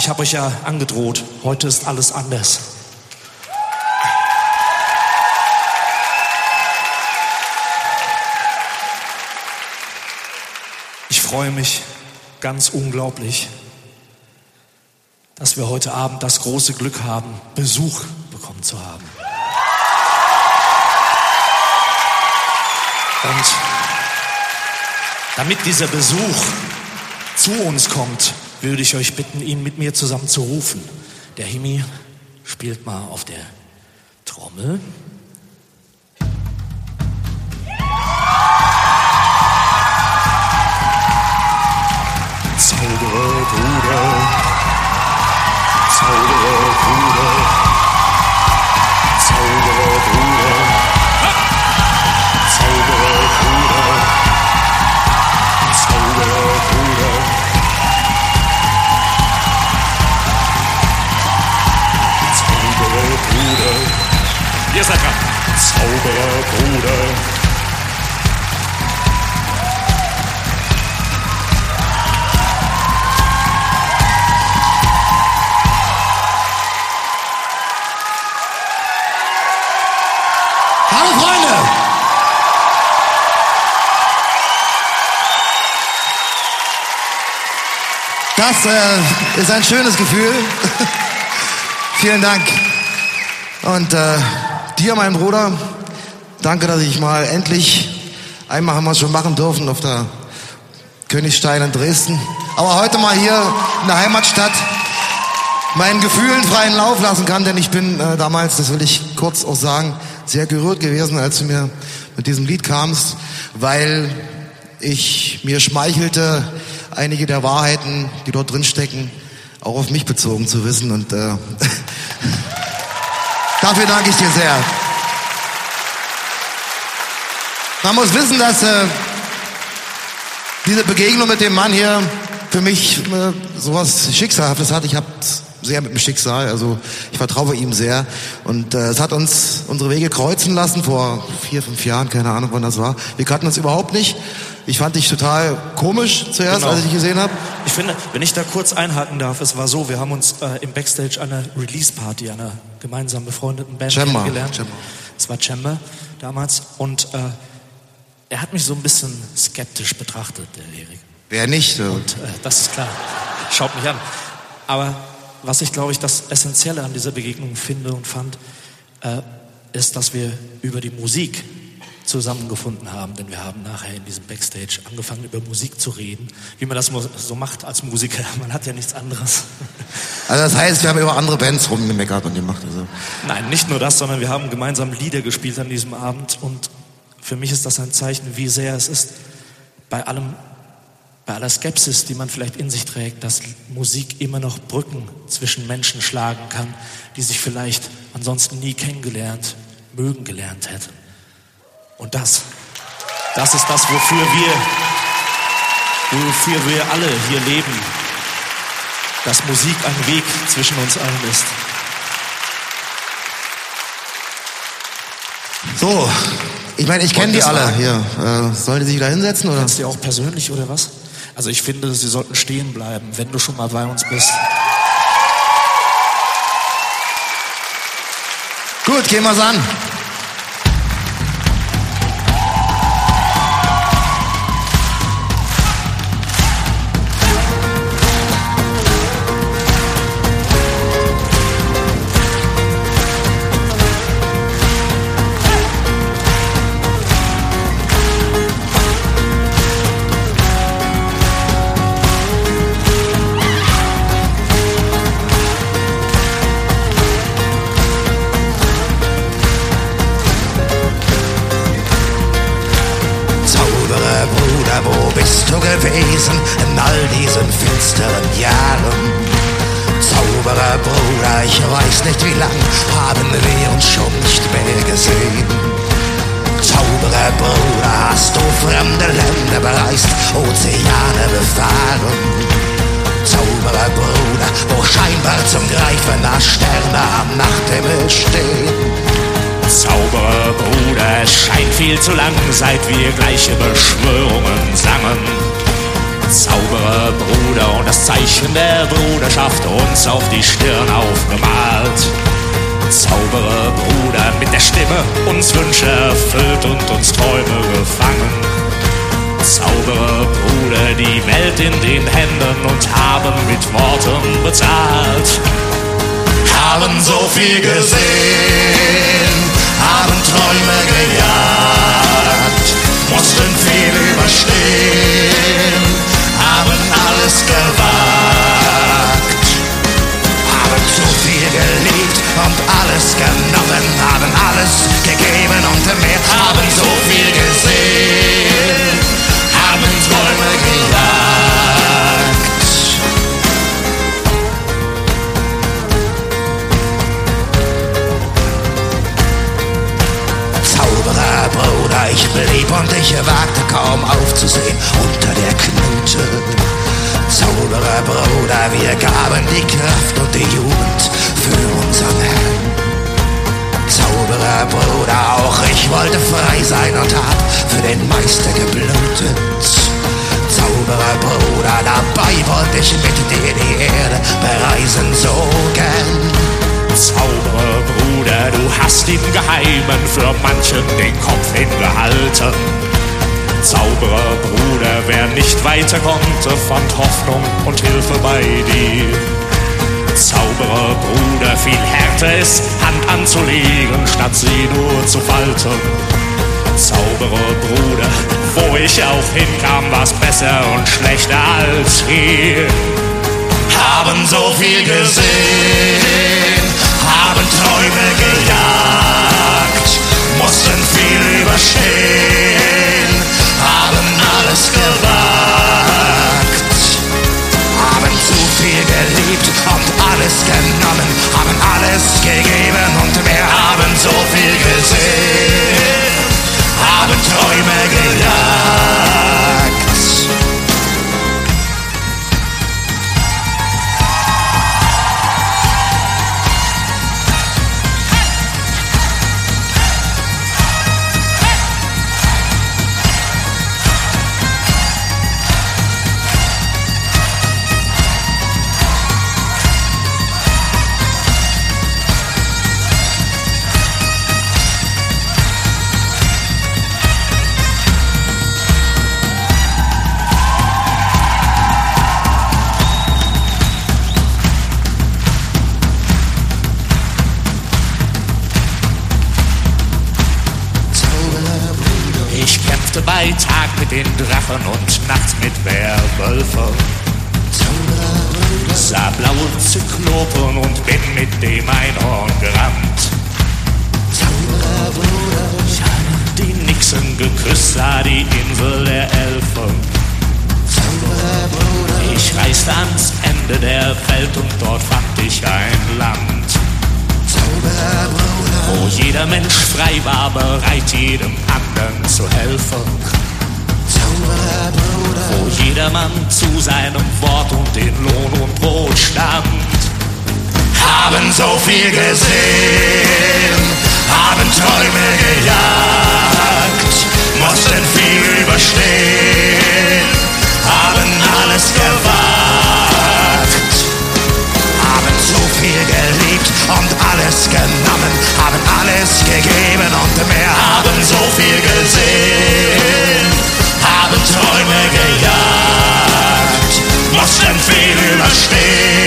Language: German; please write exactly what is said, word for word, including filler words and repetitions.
ich habe euch ja angedroht, heute ist alles anders. Ich freue mich ganz unglaublich, dass wir heute Abend das große Glück haben, Besuch bekommen zu haben. Und damit dieser Besuch zu uns kommt, würde ich euch bitten, ihn mit mir zusammen zu rufen. Der Himi spielt mal auf der Trommel. Zauberer-Bruder, Zauberer-Bruder, Zauberer-Bruder, Zauberer-Bruder, Zauberer-Bruder. Zauberer-Bruder. Ihr seid dran. Zauberer-Bruder. Hallo Freunde! Das äh, ist ein schönes Gefühl. Vielen Dank. Und äh, dir, mein Bruder, danke, dass ich mal endlich, einmal haben wir es schon machen dürfen auf der Königstein in Dresden, aber heute mal hier in der Heimatstadt meinen Gefühlen freien Lauf lassen kann, denn ich bin äh, damals, das will ich kurz auch sagen, sehr gerührt gewesen, als du mir mit diesem Lied kamst, weil ich mir schmeichelte, einige der Wahrheiten, die dort drin stecken, auch auf mich bezogen zu wissen. Und äh, dafür danke ich dir sehr. Man muss wissen, dass äh, diese Begegnung mit dem Mann hier für mich äh, sowas Schicksalhaftes hat. Ich habe sehr mit dem Schicksal, also ich vertraue ihm sehr. Und äh, es hat uns unsere Wege kreuzen lassen vor vier, fünf Jahren, keine Ahnung, wann das war. Wir kannten uns überhaupt nicht. Ich fand dich total komisch zuerst, genau, als ich dich gesehen habe. Ich finde, wenn ich da kurz einhaken darf, es war so, wir haben uns äh, im Backstage einer Release-Party einer gemeinsam befreundeten Band Chamber. kennengelernt. Chamber. Es war Chamber damals und äh, er hat mich so ein bisschen skeptisch betrachtet, der Erik. Wer nicht? So. Und äh, das ist klar, schaut mich an. Aber was ich, glaube ich, das Essentielle an dieser Begegnung finde und fand, äh, ist, dass wir über die Musik zusammengefunden haben, denn wir haben nachher in diesem Backstage angefangen, über Musik zu reden, wie man das so macht als Musiker. Man hat ja nichts anderes. Also das heißt, wir haben über andere Bands rumgemeckert und gemacht. Also. Nein, nicht nur das, sondern wir haben gemeinsam Lieder gespielt an diesem Abend und für mich ist das ein Zeichen, wie sehr es ist, bei allem, bei aller Skepsis, die man vielleicht in sich trägt, dass Musik immer noch Brücken zwischen Menschen schlagen kann, die sich vielleicht ansonsten nie kennengelernt, mögen gelernt hätten. Und das, das ist das, wofür wir, wofür wir alle hier leben, dass Musik ein Weg zwischen uns allen ist. So, ich meine, ich kenne die alle hier. Äh, sollen die sich da hinsetzen oder? Kennst du die auch persönlich oder was? Also ich finde, sie sollten stehen bleiben, wenn du schon mal bei uns bist. Gut, gehen wir's an. Gewesen in all diesen finsteren Jahren. Zauberer Bruder, ich weiß nicht wie lang haben wir uns schon nicht mehr gesehen. Zauberer Bruder, hast du fremde Länder bereist, Ozeane befahren. Zauberer Bruder, wo scheinbar zum Greifen nach Sterne am Nachthimmel stehen. Zauberer Bruder, es scheint viel zu lang, seit wir gleiche Beschwörungen sangen. Zauberer, Bruder und das Zeichen der Bruderschaft uns auf die Stirn aufgemalt. Zauberer, Bruder, mit der Stimme uns Wünsche erfüllt und uns Träume gefangen. Zauberer, Bruder, die Welt in den Händen und haben mit Worten bezahlt. Haben so viel gesehen, haben Träume gejagt, mussten viel überstehen, haben alles gewagt, haben so viel geliebt und alles genommen, haben alles gegeben und mehr, haben so viel gesehen, haben Träume gejagt. Zauberer, Bruder, ich blieb und ich wagte kaum aufzusehen unter der Knute. Zauberer, Bruder, wir gaben die Kraft und die Jugend für unseren Herrn. Zauberer, Bruder, auch ich wollte frei sein und hab für den Meister geblutet. Zauberer, Bruder, dabei wollte ich mit dir die Erde bereisen so gern. Zauberer, Bruder, du hast im Geheimen für manchen den Kopf hingehalten. Zauberer, Bruder, wer nicht weiter konnte, fand Hoffnung und Hilfe bei dir. Zauberer, Bruder, viel härter ist, Hand anzulegen, statt sie nur zu falten. Zauberer, Bruder, wo ich auch hinkam, war's besser und schlechter als hier. Haben so viel gesehen, haben Träume gejagt, mussten viel überstehen, haben alles gewagt, haben zu viel geliebt und alles genommen, haben alles gegeben und mehr, haben so viel gesehen, haben Träume gejagt. Bei Tag mit den Drachen und nachts mit Werwölfen. Sah blaue Zyklopen und bin mit dem Einhorn gerannt. Ich hab die Nixen geküsst, sah die Insel der Elfen. Ich reiste ans Ende der Welt und dort fand ich ein Land, wo jeder Mensch frei war, bereit jedem anderen zu helfen. Wo jedermann zu seinem Wort und den Lohn und Brot stand. Haben so viel gesehen, haben Träume gejagt, mussten viel überstehen, haben alles gewagt, haben so viel geliebt und alles genommen, haben alles gegeben und mehr, haben so viel gesehen, haben Träume gejagt, mussten viel überstehen.